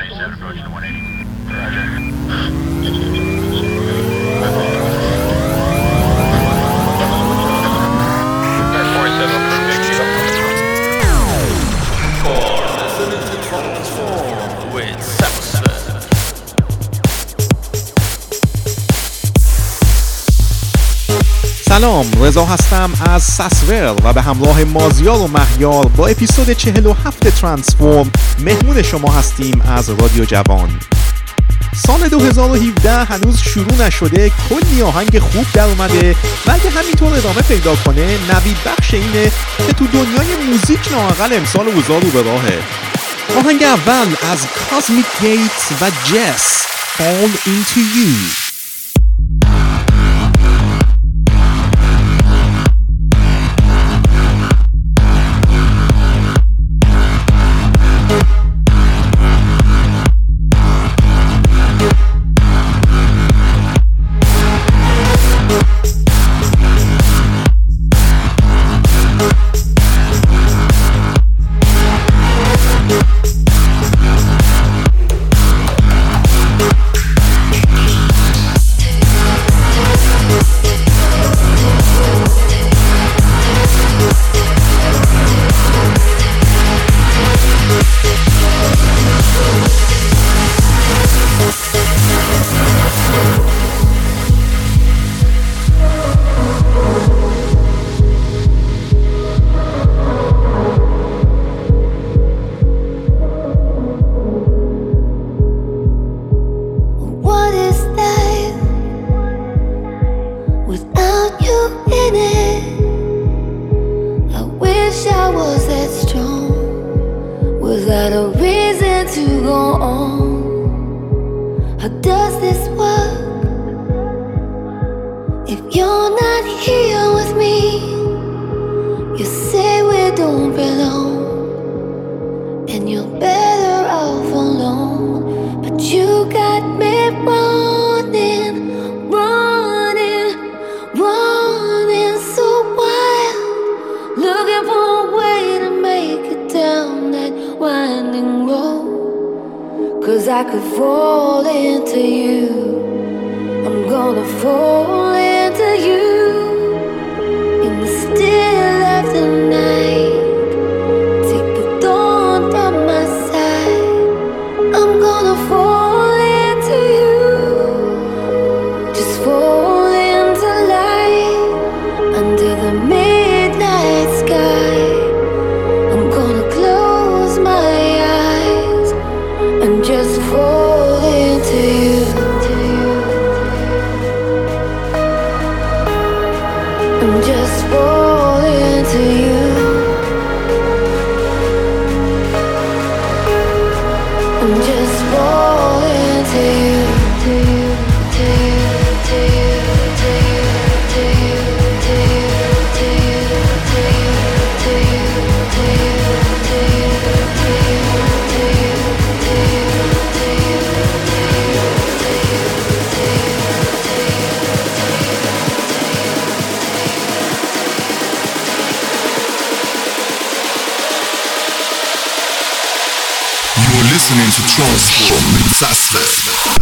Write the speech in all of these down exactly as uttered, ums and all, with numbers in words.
سلام، رضا هستم از ساسورل و به همراه مازیار و مهیار با اپیزود چهل و هفت ترانسفورم مهمون شما هستیم از رادیو جوان. سال دو هزار و هفده هنوز شروع نشده، کلی آهنگ خوب در اومده و اگه همینطور ادامه پیدا کنه نوید بخش اینه که تو دنیای موزیک لااقل امسال اوضاع رو به راهه. آهنگ اول از کازمیک گیتس و جس، Fall Into You. Listening to Transform in Sasford.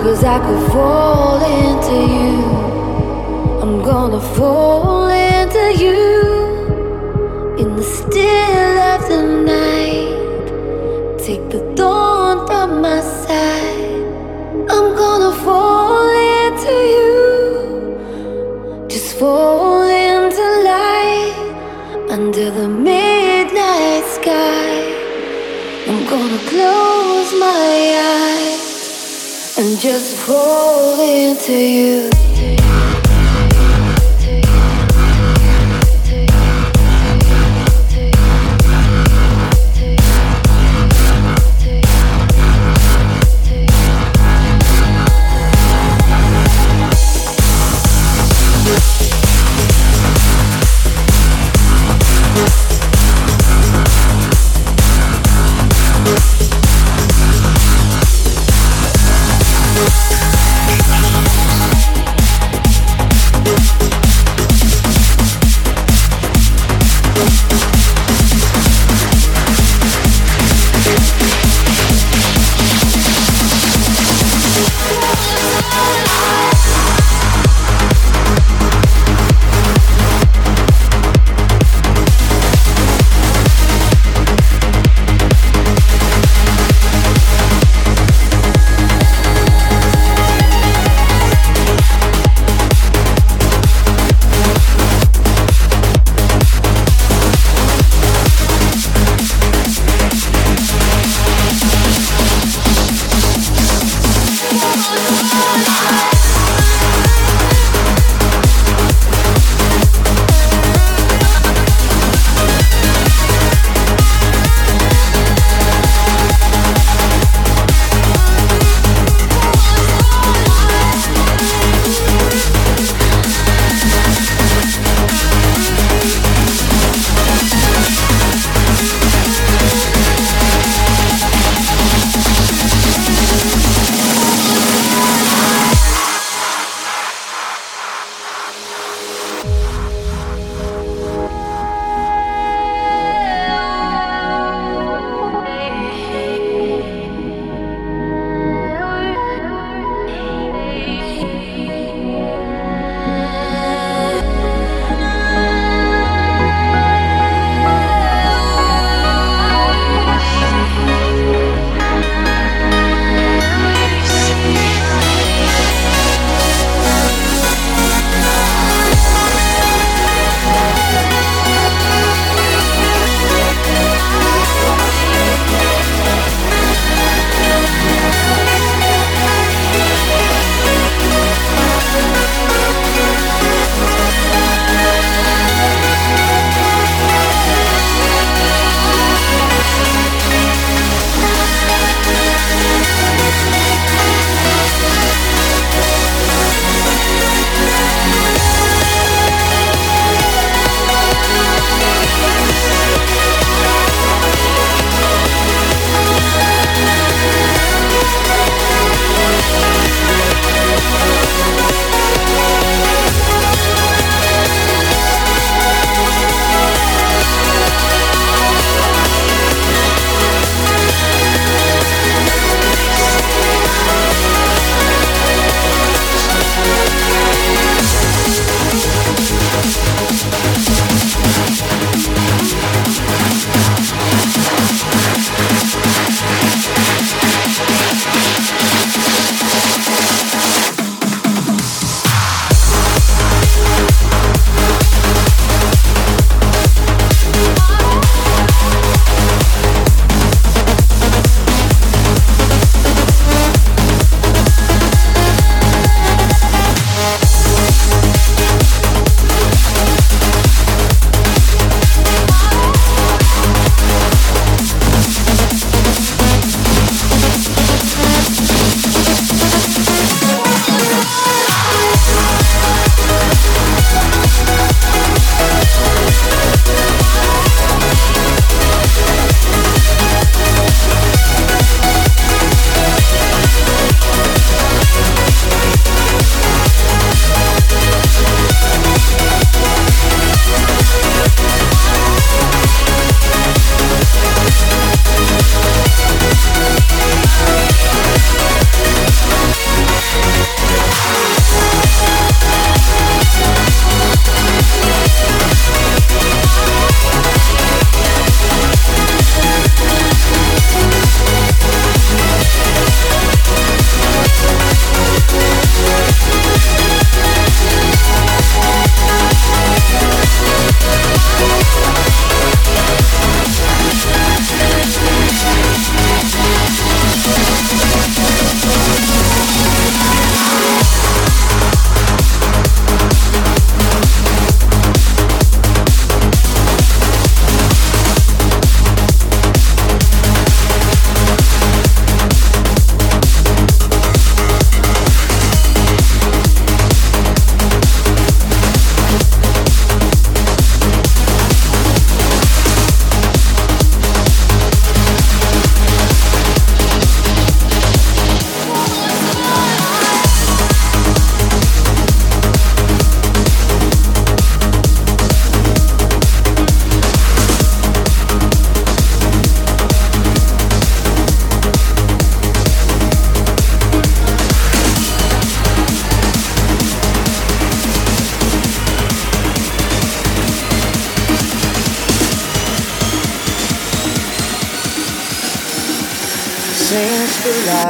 'cause I could fall into you. I'm gonna fall into you in the still of the night. Take the dawn from my side. I'm gonna fall into you. Just fall into light under the midnight sky. I'm gonna close my eyes and just fall into you.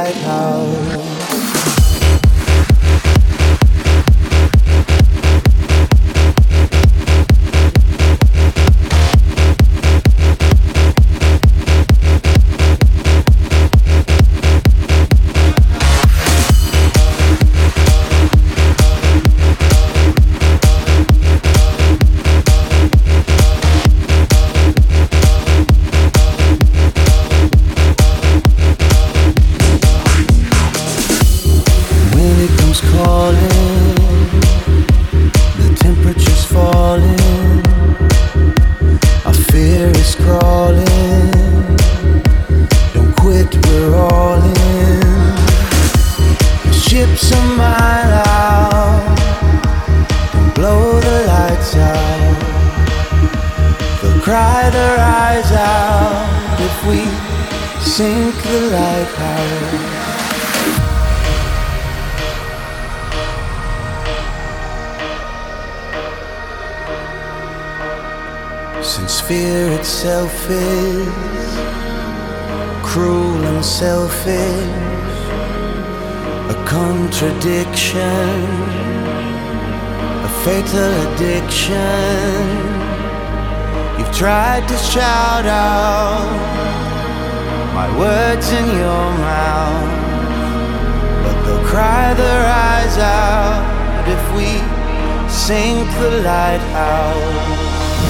lighthouse. Since fear itself is cruel and selfish, a contradiction, a fatal addiction. You've tried to shout out my words in your mouth, but they'll cry their eyes out if we sink the lighthouse.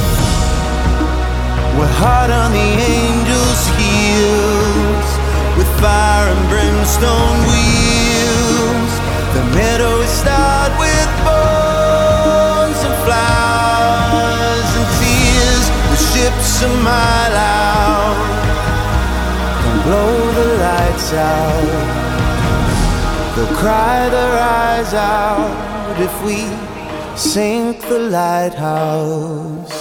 We're hard on the angels' heels, with fire and brimstone wheels. The meadow is starred with bones and flowers and tears. The ships a mile out, don't blow the lights out. They'll cry their eyes out if we sink the lighthouse.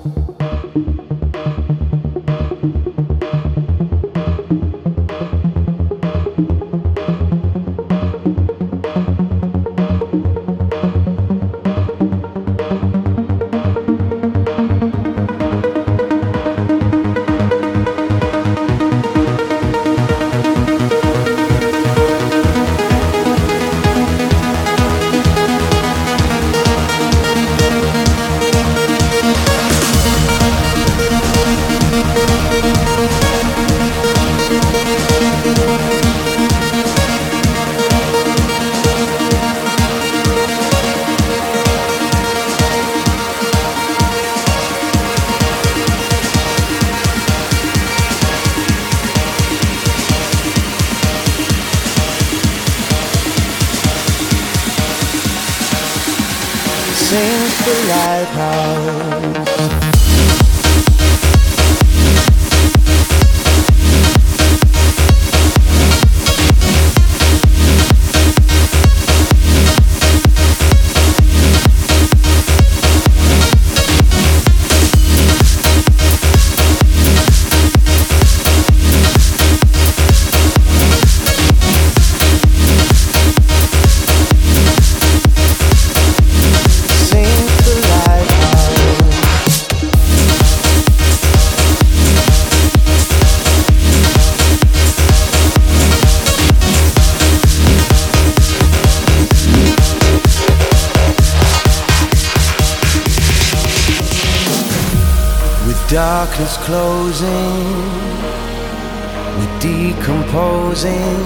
Sink the lighthouse. Darkness closing, we're decomposing.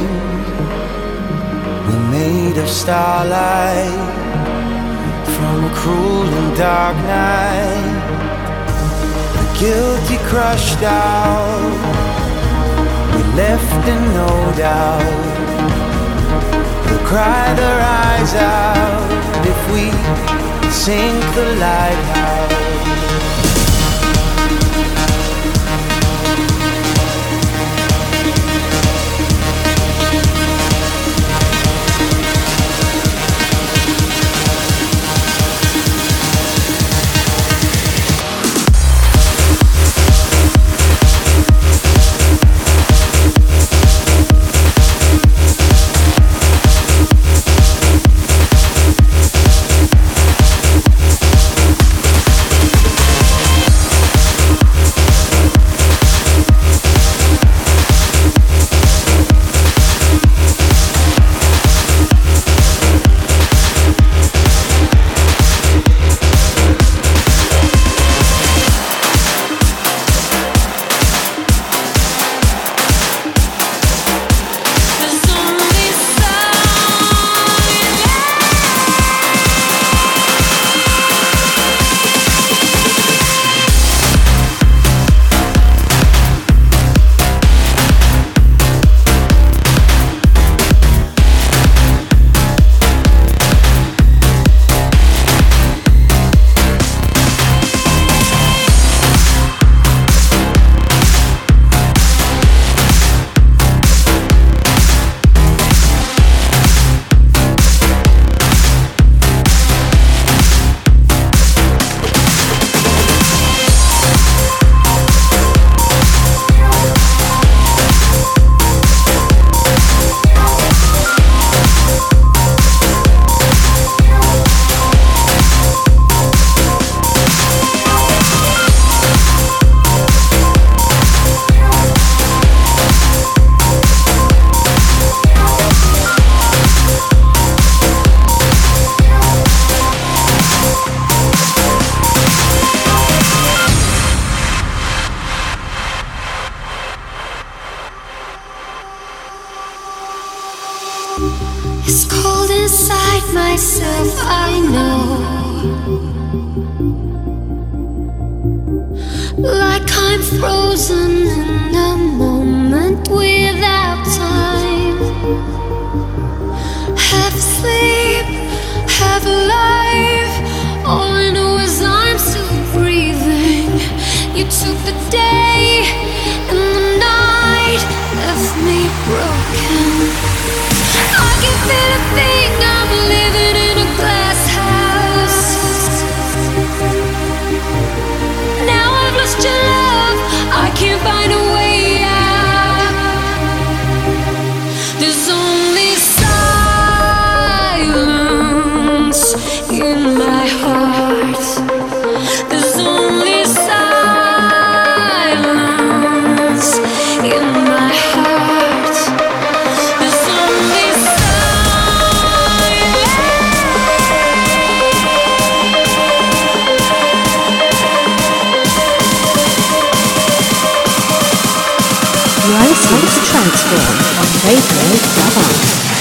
We're made of starlight from a cruel and dark night. The guilty crushed out, we left in no doubt. They'll cry their eyes out if we sink the lighthouse. It's cold inside myself, I know. Like I'm frozen in a moment without time. Half asleep, half alive. All I know is I'm still breathing. You took the day and the night left me broken. I can feel a thing, I'm living in a glass house. Now I've lost your love, I can't find a way out. There's only silence in my heart. There's only silence in my heart. There's only silence. You are listening to Transform on Radio Java.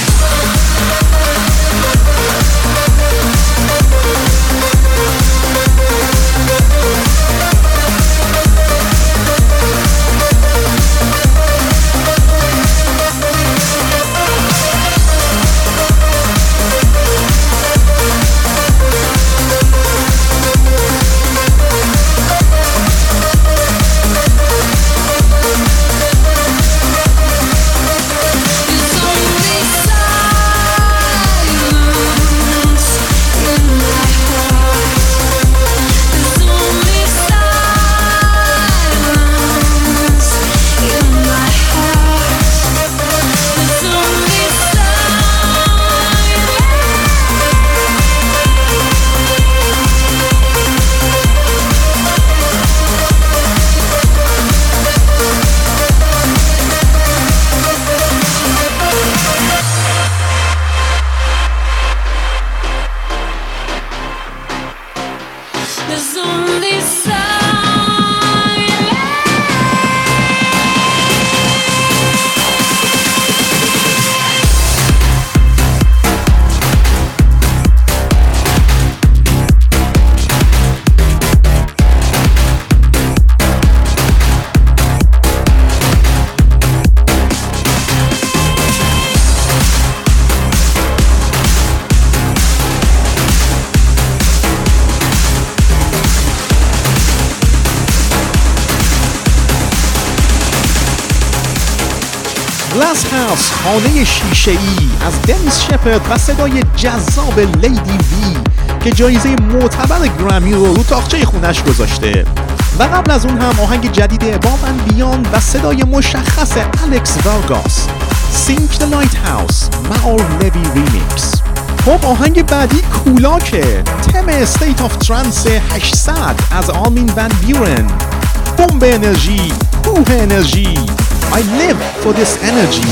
There's only silence. گلاس هاوس، خانه شیشه‌ای از دنیس شپرد و صدای جذاب لیدی وی که جایزه معتبر گرمی رو رو تاقچه خونش گذاشته. و قبل از اون هم آهنگ جدید باب اند بیاند و صدای مشخص الکس وارگاس، سینک the Lighthouse، ماور لوی ریمیکس. خب آهنگ بعدی کولاکه، تم استیت آف ترانس هشتصد از آرمین ون بیورن. بمب انرژی، کوه انرژی. I live for this energy.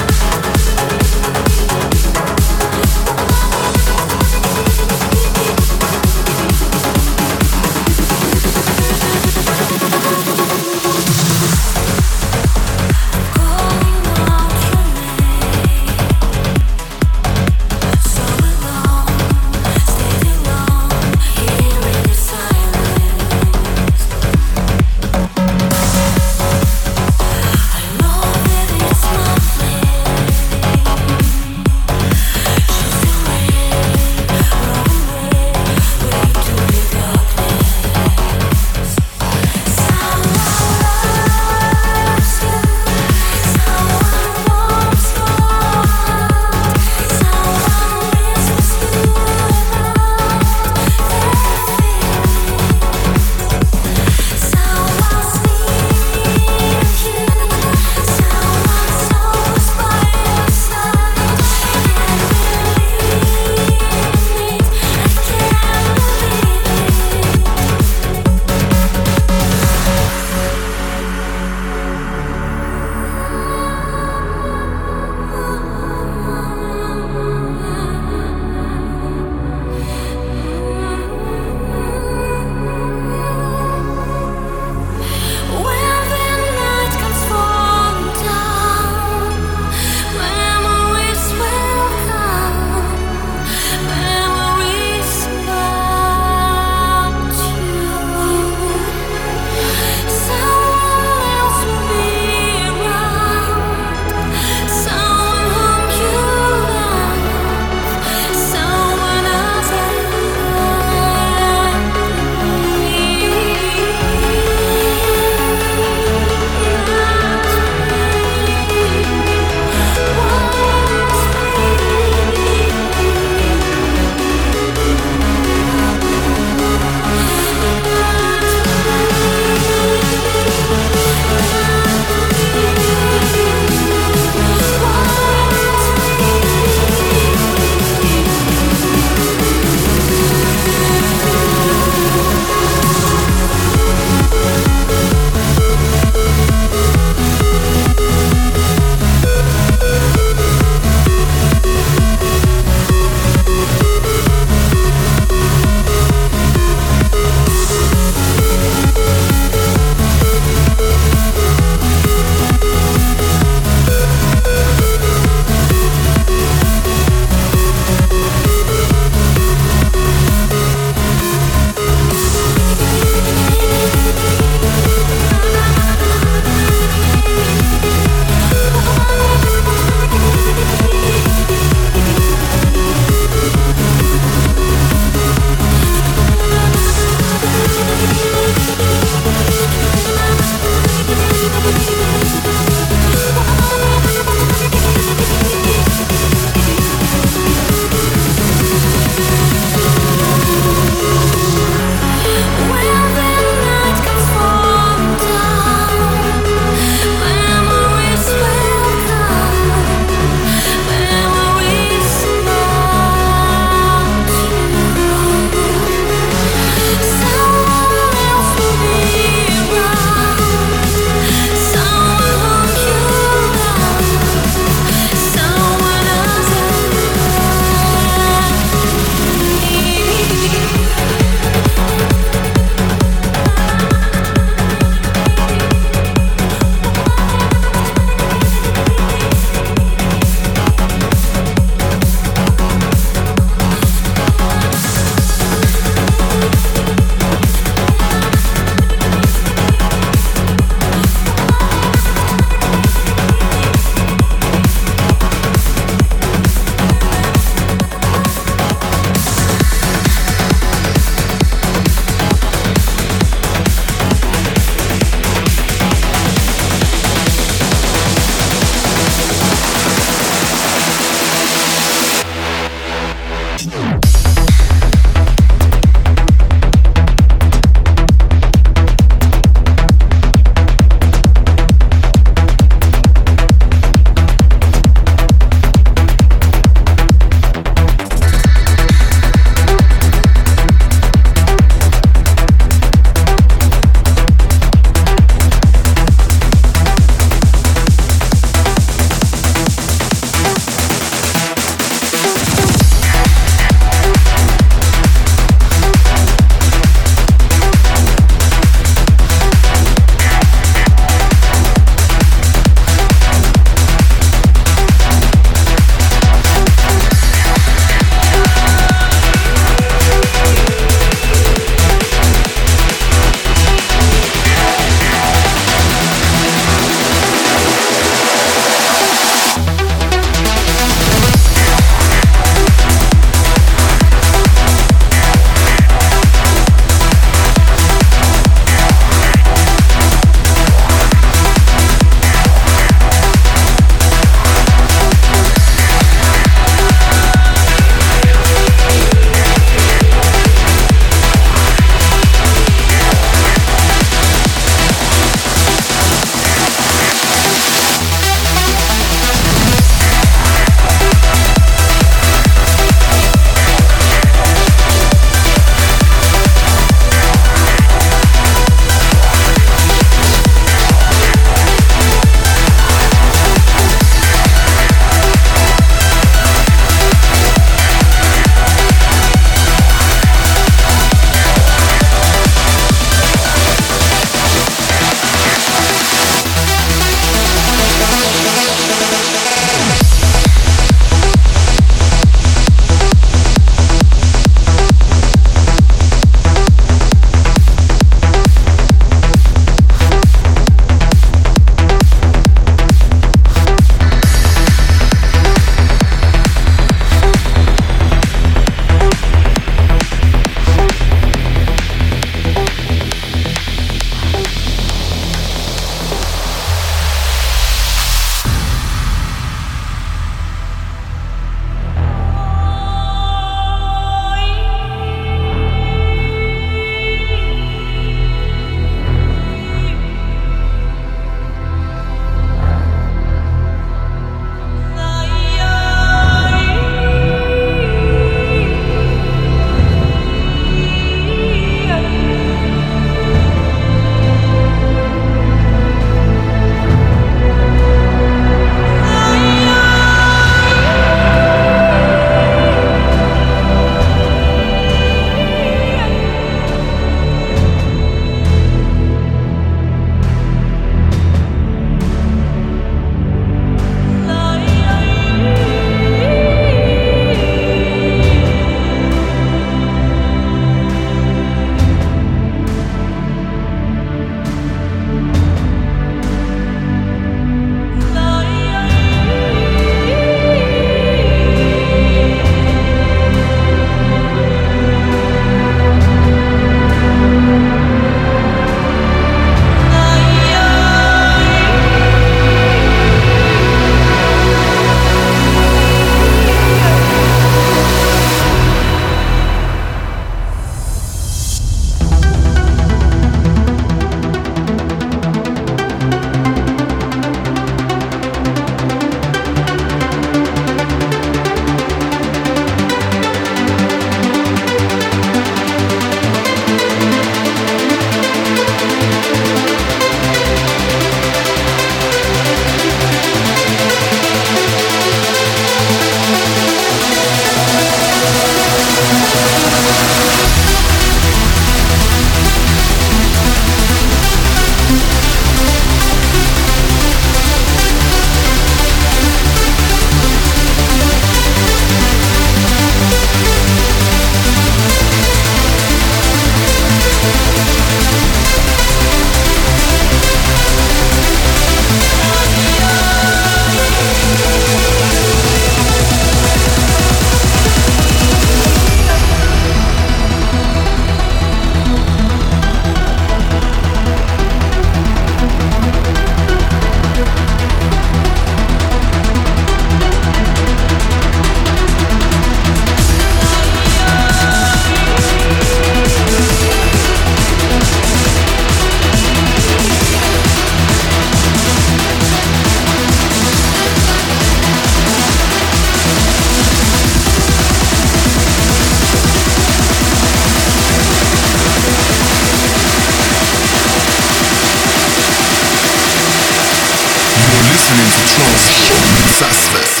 Sasve.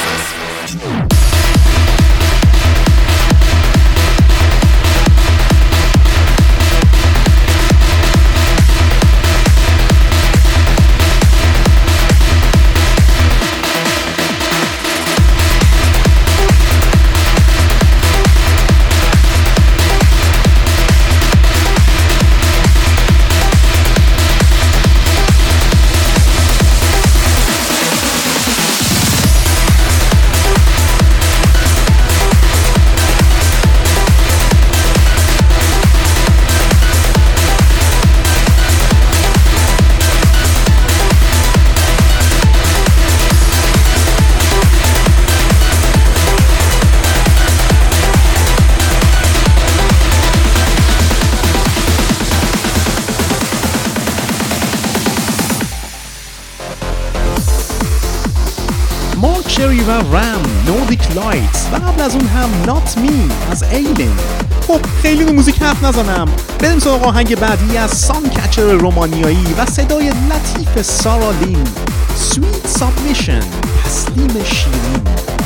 چری و رم، نوردیک لایتس و قبل از اون هم نات می از ایلین. خب خیلی رو موزیک حرف نزنم، بریم سراغ آهنگ بعدی از سان کچر رومانیایی و صدای لطیف سارا لین، سویت سابمیشن، تسلیم شیرین.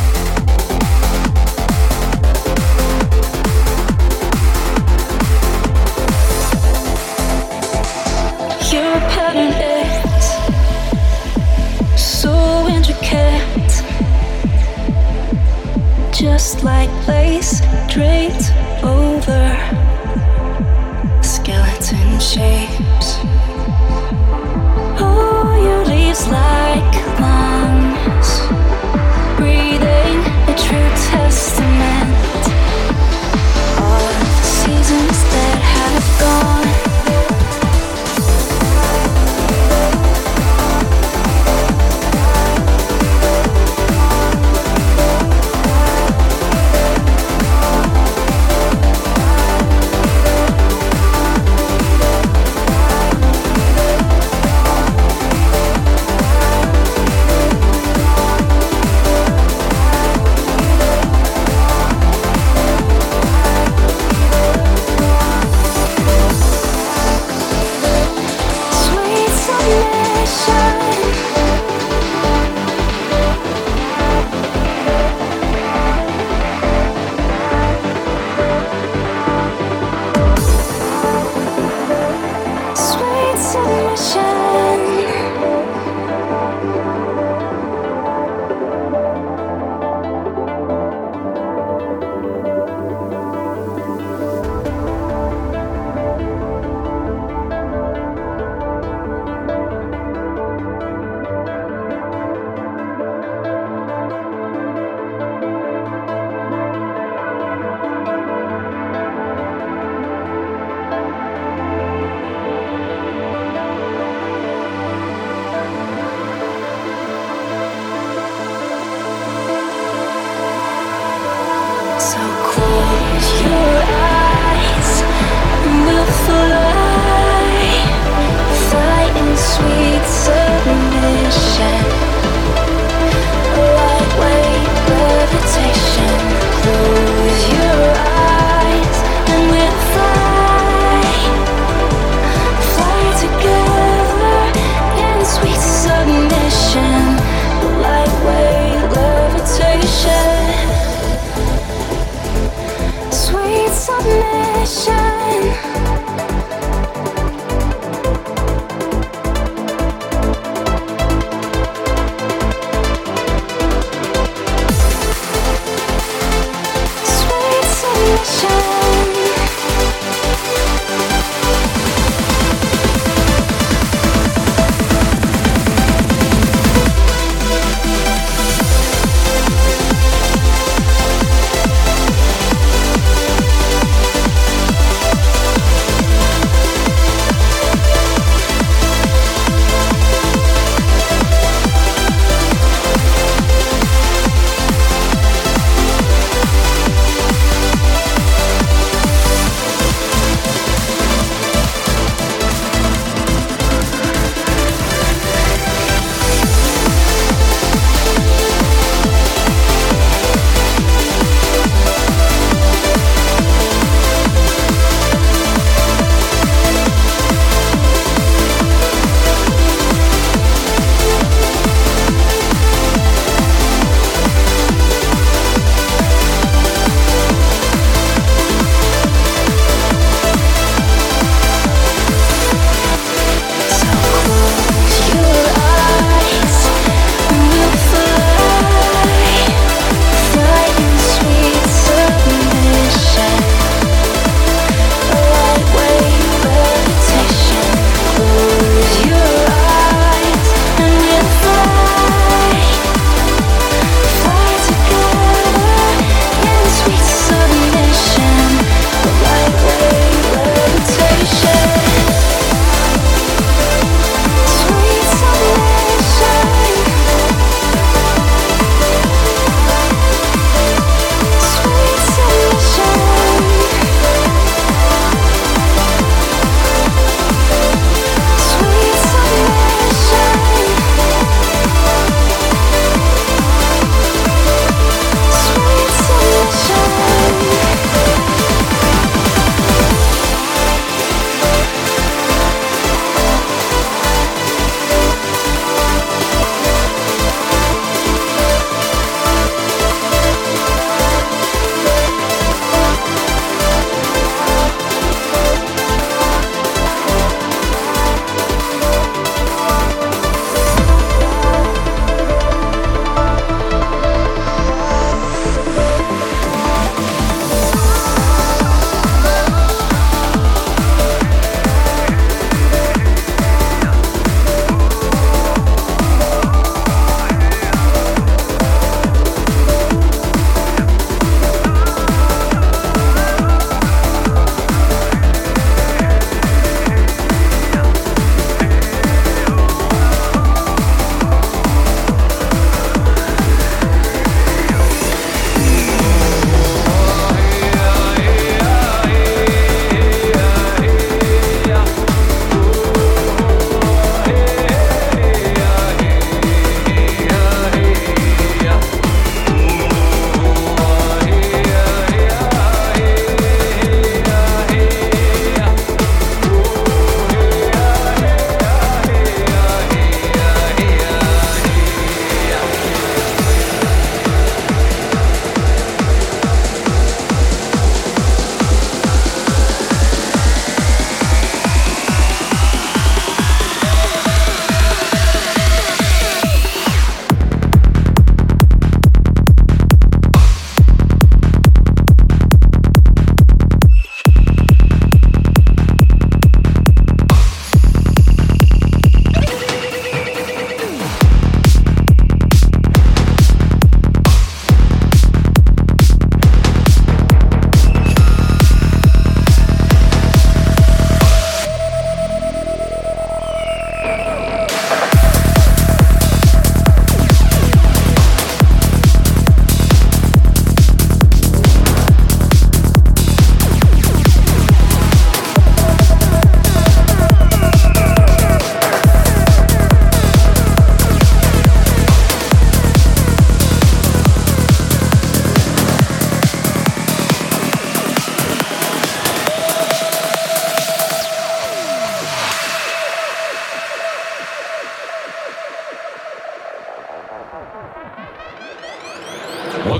Your pattern is so intricate, just like lace draped over skeleton shapes. Oh, your leaves like lungs, breathing a true testament of the seasons that have gone.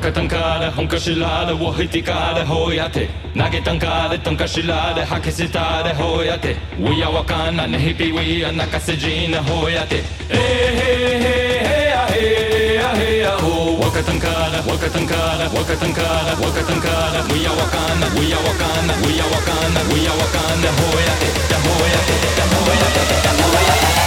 若たんかで本かしらでをひてかでほうやて投げたんかでとんかしらで吐きせたでほうやて We are わかんなねひぴ We are 泣かせじなほうやてえへへへやへやへやほう若たんかで若たんかで若たんかで若たんかで We are わかんな We are わかんな We are わかんな We are わかんなほうやてだほうやてだほうやてだほうやて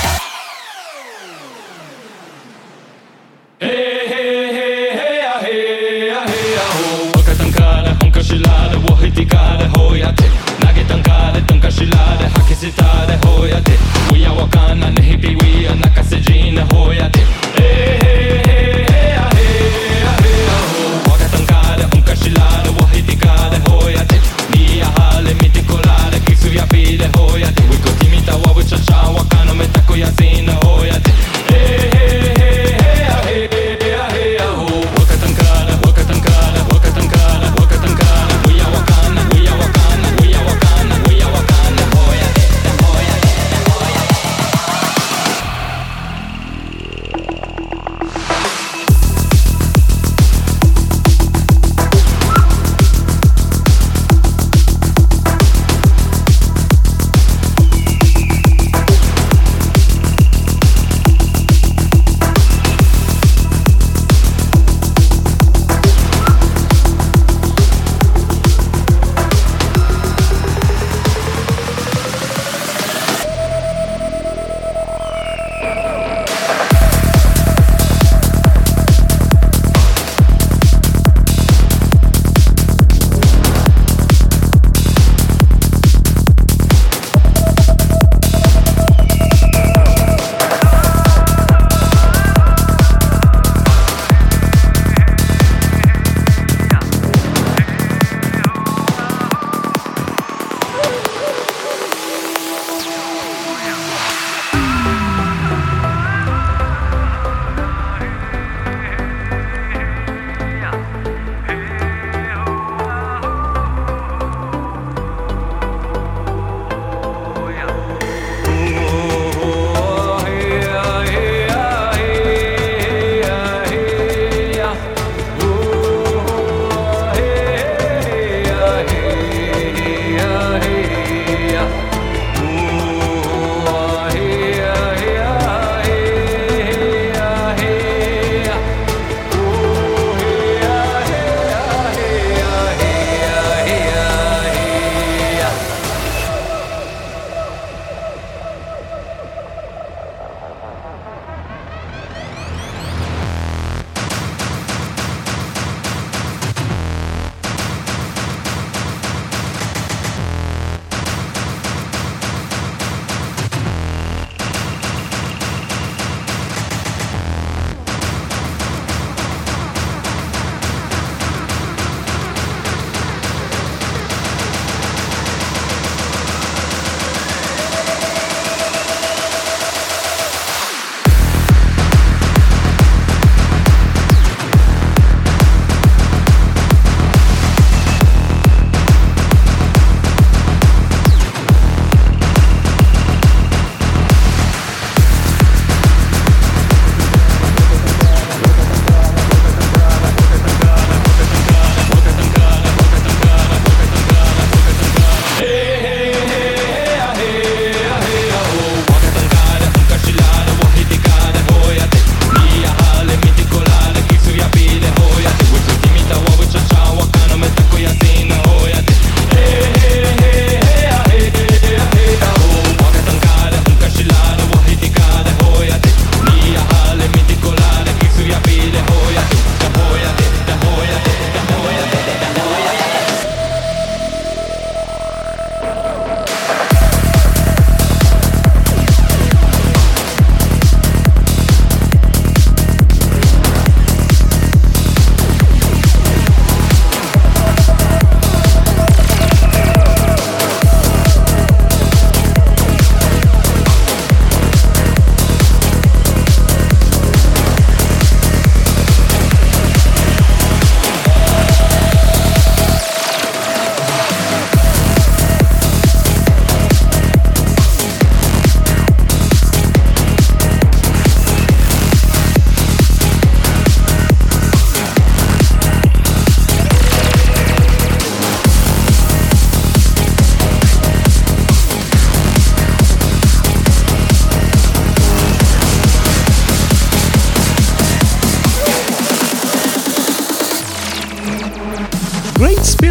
したでほうやて We are わかんなね日々 We are 泣かせじなほうやてえへへへやへやへやほわかたんかでうんかしらでわひてかでほうやてみやはれみてこらでキスやぴでほうやて We こてみたわぶちゃちゃわかのめた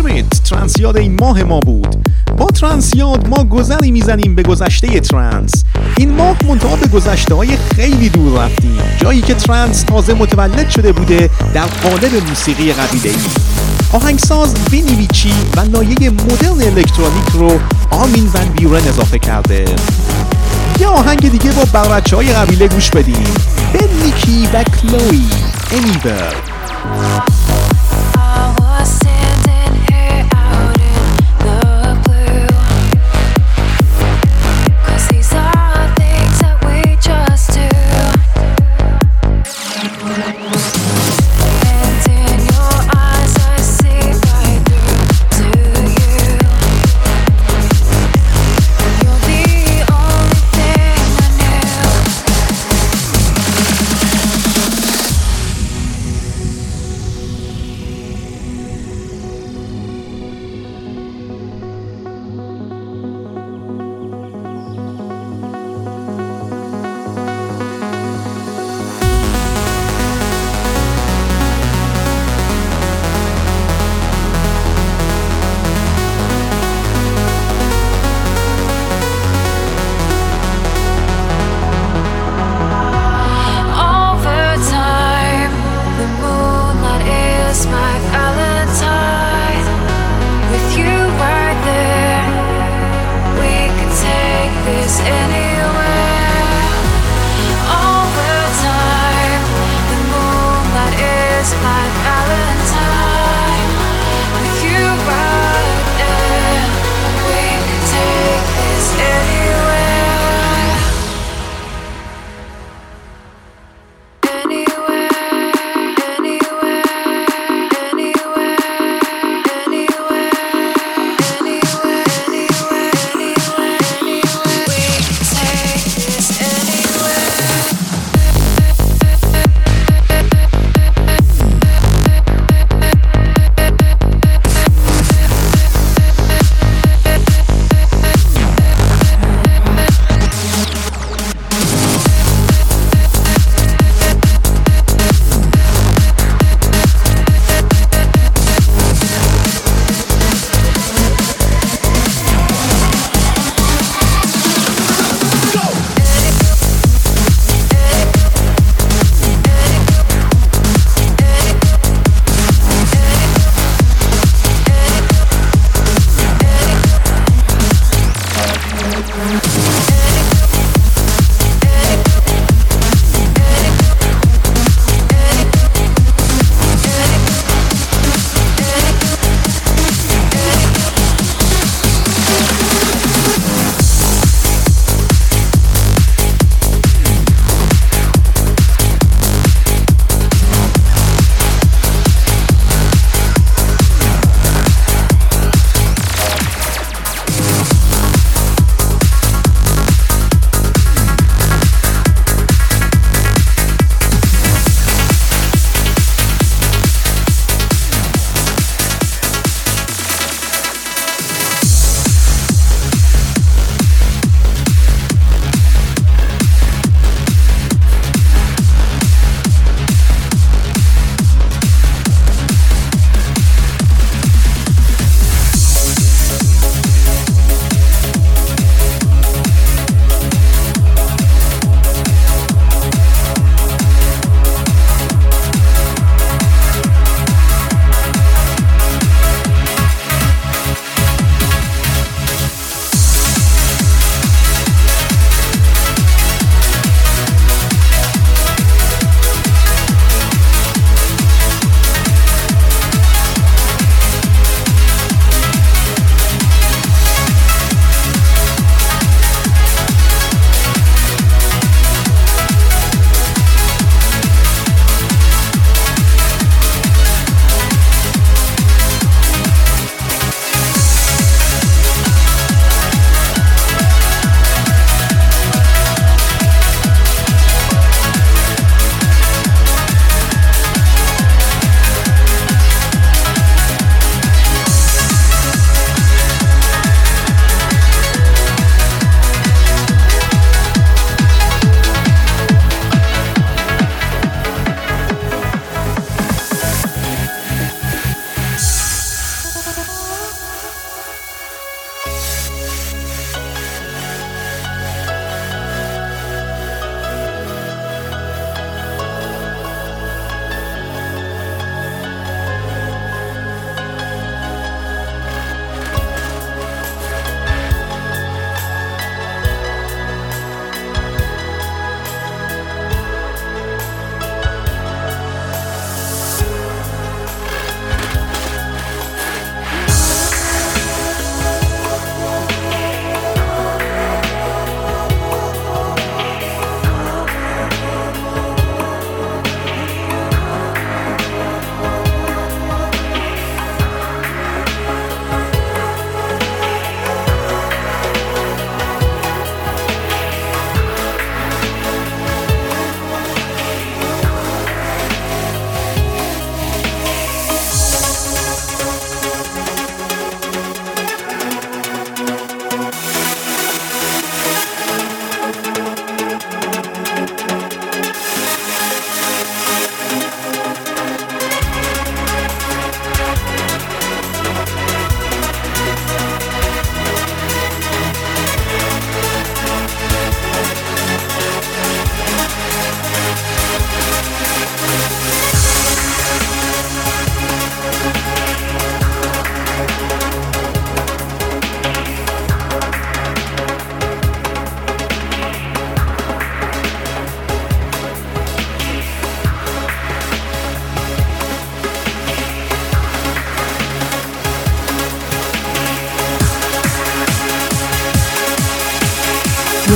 Spirit ترانس یاد این ماه ما بود. با ترانس یاد ما گذری میزنیم به گذشته ترانس. این ماه منتها به گذشته های خیلی دور رفتیم، جایی که ترانس تازه متولد شده بوده در قالب موسیقی قبیله‌ای. آهنگساز وینی ویچی و لایه مدرن الکترونیک رو آرمین ون بیورن اضافه کرده. یه آهنگ دیگه با بچه های قبیله گوش بدیم، به نیکی و کلوی انیور.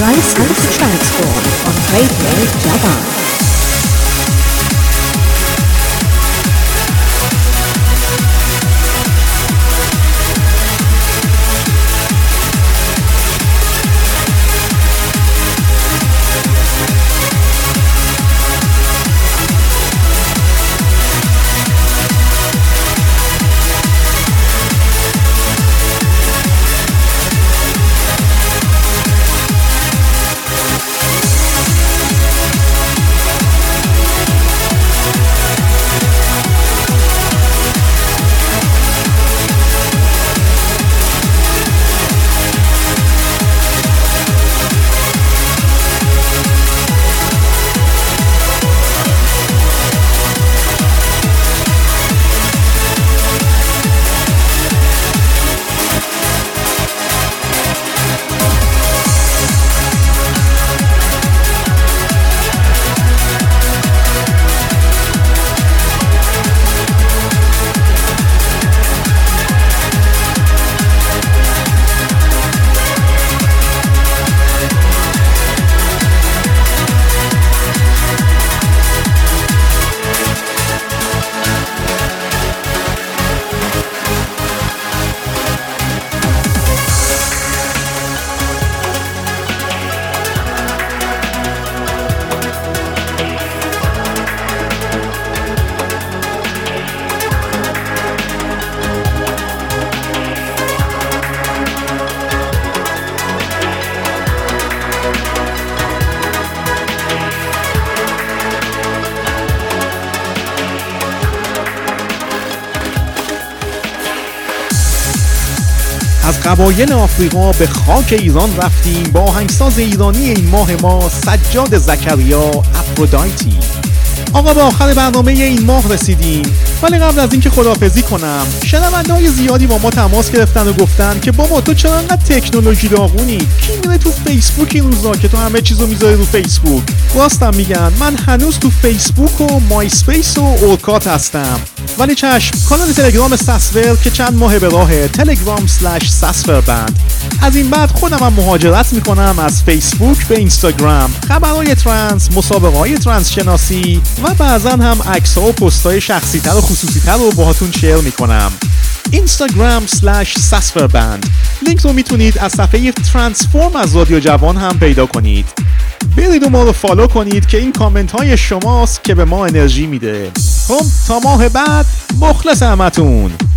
are listening to Transform on Radio Javan. از قبایل آفریقا به خاک ایران رفتیم با آهنگساز ایرانی این ماه ما سجاد زکریا افرودایتی. آقا به آخر برنامه این ماه رسیدیم، ولی قبل از اینکه خداحافظی کنم شنونده‌های زیادی با ما تماس گرفتن و گفتن که بابا تو چرا انقدر تکنولوژی داغونی؟ کی میره تو فیسبوک این روزا که تو همه چیزو میذاری رو فیسبوک؟ راستم میگن من هنوز تو فیسبوک و مای اسپیس و اورکات هستم. ولی چشم، کانال تلگرام ساسور که چند ماه به راه تلگرام اسلش ساسور بند. از این بعد خودم هم مهاجرت میکنم از فیسبوک به اینستاگرام، خبرهای ترنس، مسابقه‌های ترنس شناسی و بعضا هم عکس‌ها و پست‌های شخصی‌تر و خصوصی‌تر رو باهاتون شیر میکنم. اینستاگرام اسلش ساسور بند. لینک رو میتونید از صفحه ترانسفورم از رادیو جوان هم پیدا کنید. برید و ما رو فالو کنید که این کامنت های شماست که به ما انرژی میده. خب تا ماه بعد مخلص همتون.